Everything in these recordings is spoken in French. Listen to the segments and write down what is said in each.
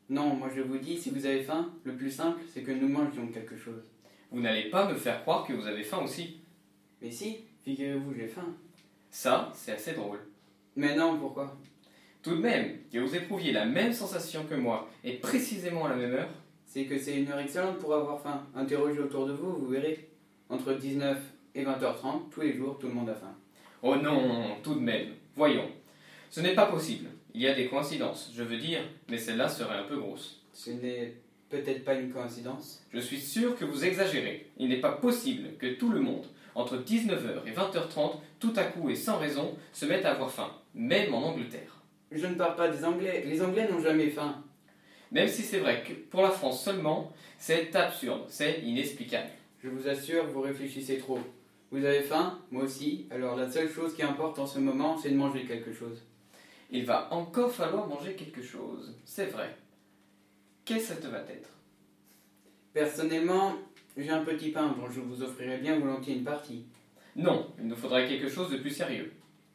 Non, moi je vous dis, si vous avez faim, le plus simple, c'est que nous mangions quelque chose. Vous n'allez pas me faire croire que vous avez faim aussi. Mais si, figurez-vous, j'ai faim. Ça, c'est assez drôle. Mais non, pourquoi? Tout de même, que vous éprouviez la même sensation que moi, et précisément à la même heure, C'est que c'est une heure excellente pour avoir faim. Interrogez autour de vous, vous verrez. Entre 19 et 20h30, tous les jours, tout le monde a faim. oh non, tout de même, voyons. Ce n'est pas possible. Il y a des coïncidences, je veux dire, mais celle-là serait un peu grosse. Ce n'est peut-être pas une coïncidence. Je suis sûr que vous exagérez. Il n'est pas possible que tout le monde, entre 19h et 20h30, tout à coup et sans raison, se mette à avoir faim, même en Angleterre. Je ne parle pas des Anglais. Les Anglais n'ont jamais faim. Même si c'est vrai que pour la France seulement, c'est absurde, c'est inexplicable. Je vous assure, vous réfléchissez trop. Vous avez faim, moi aussi, alors la seule chose qui importe en ce moment, c'est de manger quelque chose. Il va encore falloir manger quelque chose, c'est vrai. Qu'est-ce que ça va être? Personnellement, j'ai un petit pain dont je vous offrirai bien volontiers une partie. Non, il nous faudrait quelque chose de plus sérieux.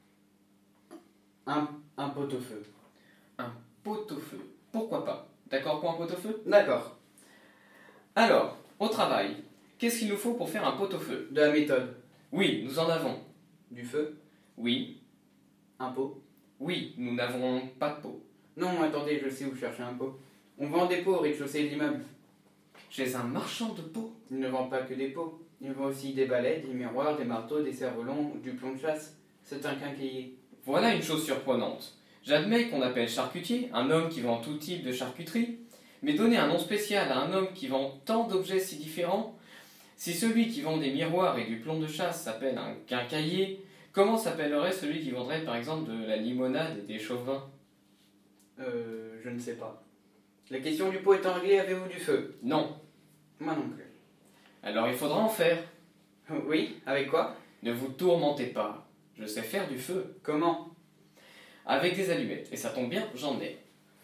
Un pot-au-feu. Un pot-au-feu. Pourquoi pas? D'accord pour un pot-au-feu? D'accord. Alors, au travail, qu'est-ce qu'il nous faut pour faire un pot-au-feu? De la méthode. Oui, nous en avons. Du feu. Oui, Un pot. oui, nous n'avons pas de pot. Non, attendez, je sais où chercher un pot. On vend des pots au rez-de-chaussée de l'immeuble. Chez un marchand de pots? Ils ne vendent pas que des pots. Ils vendent aussi des balais, des miroirs, des marteaux, des cerfs-volants, du plomb de chasse. C'est un quincaillier. Voilà une chose surprenante. J'admets qu'on appelle charcutier un homme qui vend tout type de charcuterie, mais donner un nom spécial à un homme qui vend tant d'objets si différents, si celui qui vend des miroirs et du plomb de chasse s'appelle un quincaillier, comment s'appellerait celui qui vendrait par exemple de la limonade et des chauvins? Je ne sais pas. La question du pot étant réglée, avez-vous du feu? Non. Moi non plus. Alors il faudra en faire. Oui, avec quoi? Ne vous tourmentez pas. Je sais faire du feu. Comment? Avec des allumettes. Et ça tombe bien, j'en ai.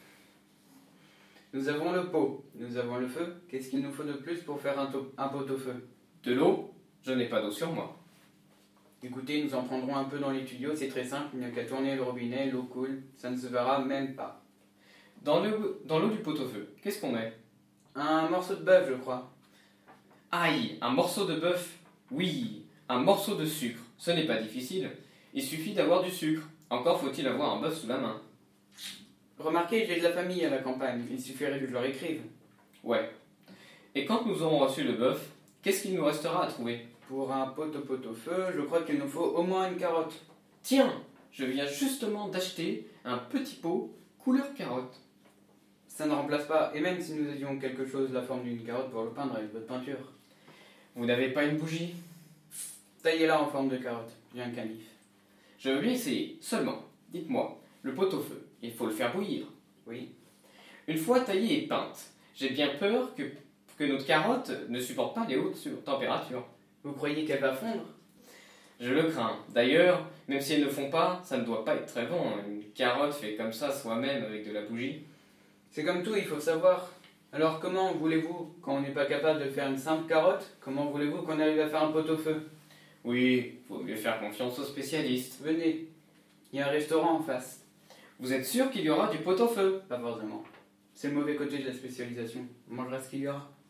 Nous avons le pot, nous avons le feu. Qu'est-ce qu'il nous faut de plus pour faire un pot-au-feu? De l'eau? Je n'ai pas d'eau sur moi. Écoutez, nous en prendrons un peu dans les tuyaux, c'est très simple, il n'y a qu'à tourner le robinet, l'eau coule, ça ne se verra même pas. Dans l'eau du pot-au-feu, qu'est-ce qu'on met? Un morceau de bœuf, je crois. Aïe, un morceau de bœuf? Oui, un morceau de sucre. Ce n'est pas difficile. Il suffit d'avoir du sucre. Encore faut-il avoir un bœuf sous la main. Remarquez, j'ai de la famille à la campagne, il suffirait que je leur écrive. Ouais. Et quand nous aurons reçu le bœuf, qu'est-ce qu'il nous restera à trouver? Pour un pot-au-feu, je crois qu'il nous faut au moins une carotte. Tiens, je viens justement d'acheter un petit pot couleur carotte. Ça ne remplace pas, et même si nous avions quelque chose de la forme d'une carotte pour le peindre avec votre peinture. Vous n'avez pas une bougie? Taillez-la en forme de carotte, j'ai un canif. Je veux bien essayer. Seulement, dites-moi, le pot-au-feu, il faut le faire bouillir. Oui. Une fois taillée et peinte, j'ai bien peur que notre carotte ne supporte pas les hautes températures. Vous croyez qu'elle va fondre? Je le crains. D'ailleurs, même si elles ne font pas, ça ne doit pas être très bon. Une carotte fait comme ça soi-même avec de la bougie. C'est comme tout, il faut savoir. Alors comment voulez-vous, quand on n'est pas capable de faire une simple carotte, comment voulez-vous qu'on arrive à faire un pot-au-feu? Oui, vaut mieux faire confiance aux spécialistes. Venez, il y a un restaurant en face. Vous êtes sûr qu'il y aura du pot-au-feu? Pas forcément. C'est le mauvais côté de la spécialisation. On mangera ce qu'il y aura.